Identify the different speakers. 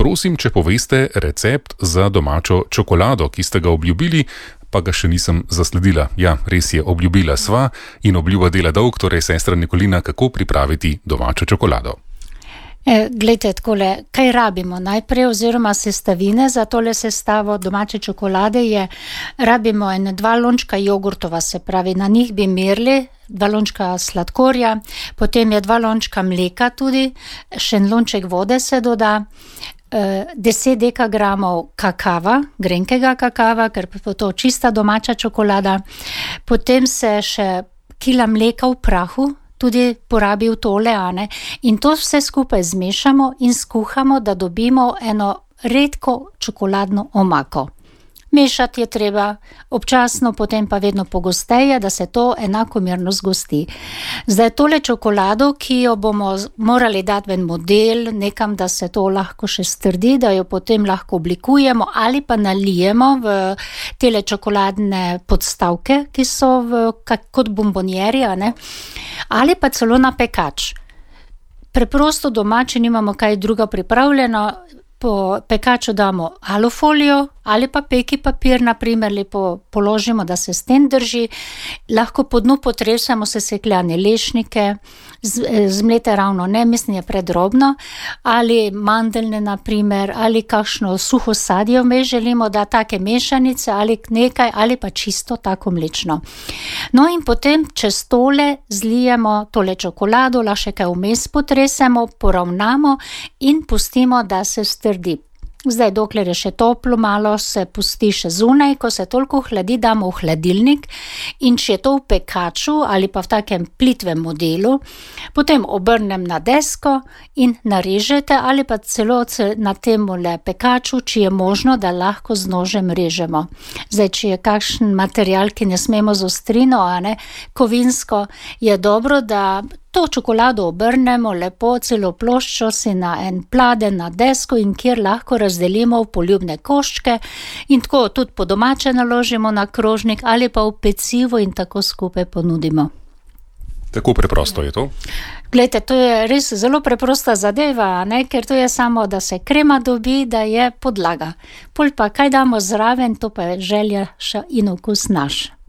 Speaker 1: prosim, če poveste recept za domačo čokolado, ki ste ga obljubili, pa ga še nisem zasledila. Ja, res je, obljubila sva in obljuba dela dolg, torej sestra Nikolina, kako pripraviti domačo čokolado.
Speaker 2: Glejte, takole, kaj rabimo najprej oziroma sestavine za tole sestavo domače čokolade rabimo 2 lončka jogurtova, se pravi, na njih bi merili 2 lončka sladkorja, potem je 2 lončka mleka tudi, še en lonček vode se doda, 10 dekagramov kakava, grenkega kakava, ker je to čista domača čokolada, potem se še kila mleka v prahu tudi porabi v tole, in to vse skupaj zmešamo in skuhamo, da dobimo eno redko čokoladno omako. Mešati je treba občasno, potem pa vedno pogosteje, da se to enakomerno zgosti. Zdaj tole čokolado, ki jo bomo morali dati v en model, nekam, da se to lahko še strdi, da jo potem lahko oblikujemo ali pa nalijemo v tele čokoladne podstavke, ki so kot bombonjeri, ali pa celo na pekač. Preprosto doma, če nimamo kaj druga pripravljeno, po pekaču damo alufolijo ali pa peki papir, naprimer, lepo položimo, da se sten drži. Lahko po dnu potresemo sesekljane lešnike, zmlete ravno ne, mislim, je predrobno, ali mandeljne, naprimer, ali kakšno suho sadje vmes želimo, da take mešanice ali nekaj, ali pa čisto tako mlečno. No in potem čez tole zlijemo tole čokolado, lahko še kaj vmes potresemo, poravnamo in pustimo, da se strdi. Zdaj, dokler je še toplo, malo se pusti še zunaj, ko se toliko hladi, damo v hladilnik, in če je to v pekaču ali pa v takem plitvem modelu, potem obrnem na desko in narežete ali pa celo na temule pekaču, če je možno, da lahko z nožem režemo. Zdaj, če je kakšen material, ki ne smemo z ostrino, kovinsko, je dobro, da to čokolado obrnemo lepo, celo ploščo si na en pladenj na desko in kjer lahko razdelimo v poljubne koščke in tako tudi po domače naložimo na krožnik ali pa v pecivo in tako skupaj ponudimo.
Speaker 1: Tako preprosto je to?
Speaker 2: Glejte, to je res zelo preprosta zadeva, ker to je samo, da se krema dobi, da je podlaga. Pol pa kaj damo zraven, to pa je želja in okus naš.